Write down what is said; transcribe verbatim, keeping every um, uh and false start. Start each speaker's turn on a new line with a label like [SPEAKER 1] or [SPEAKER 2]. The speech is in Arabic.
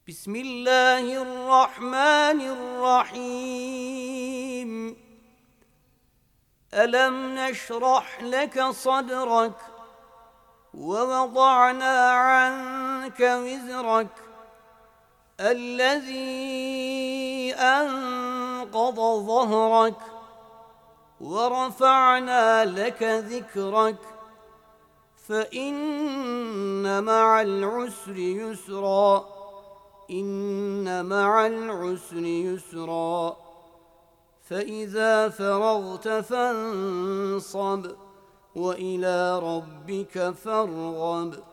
[SPEAKER 1] بسم الله الرحمن الرحيم. ألم نشرح لك صدرك ووضعنا عنك وزرك الذي أنقض ظهرك ورفعنا لك ذكرك فإن مع العسر يسرا إن مع العسر يسرا فإذا فرغت فانصب وإلى ربك فارغب.